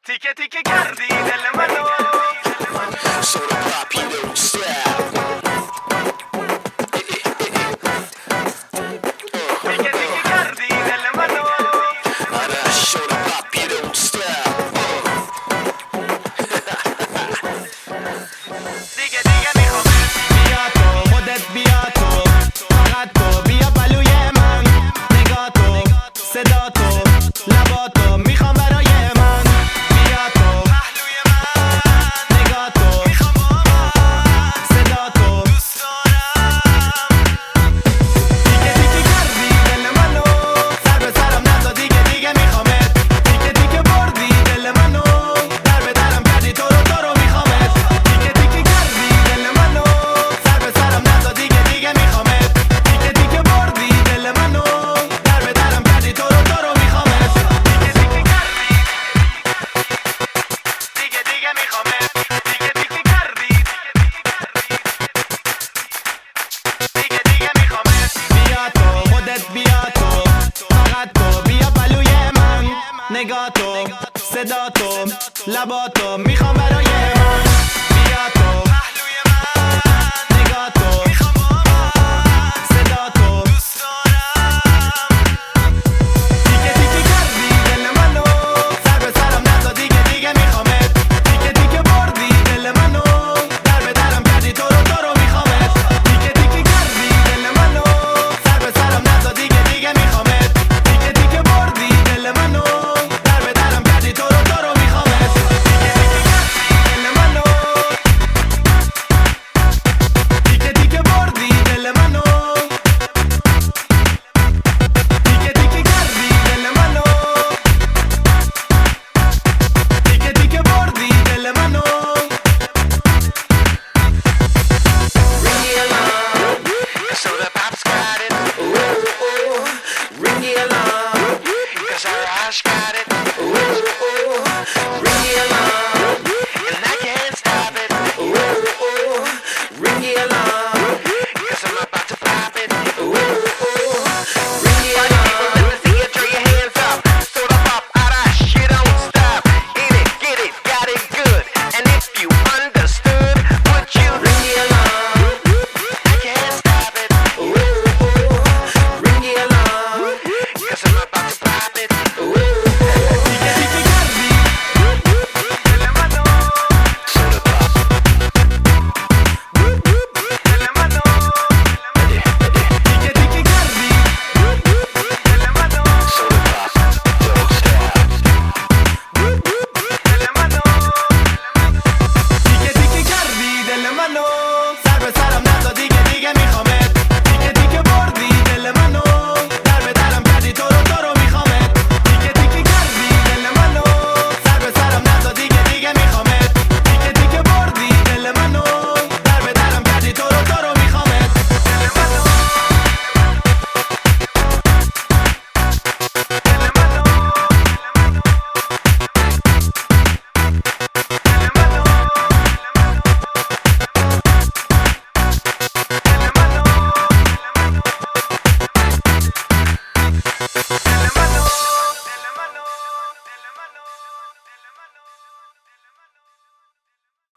تیکه تیکه کردی دل منو Soda pop, you don't stop. تیکه تیکه کردی دل منو Soda pop, you don't stop. دیگه میخوام بیا تو خودت بیا تو فقط تو بیا پلوی من نگاه تو صدا تو لبا تو میخوام برای من بیا تو پهلوی من نگاه تو میخوام با من صدا تو دوست دارم دیگه دیگه کردی دل منو سر به سرم نزا دیگه میخوامت دیگه دیگه بردی دل منو در به درم کردی تو رو میخوامت دیگه دیگه کردی دل منو سر به سرم نزا دیگه میخوامت دیگه دیگه بردی دل منو در به درم کردی تو رو میخوامت دیگه دیگه کردی دیگه میخوامت دیگه دیگه کردی دیگه میخوامت بیا تو خودت بیا تو فقط تو بیا پلوی من نگاه تو صدا تو لبا تو میخوام برای من بیا تو پهلوی من نگاه تو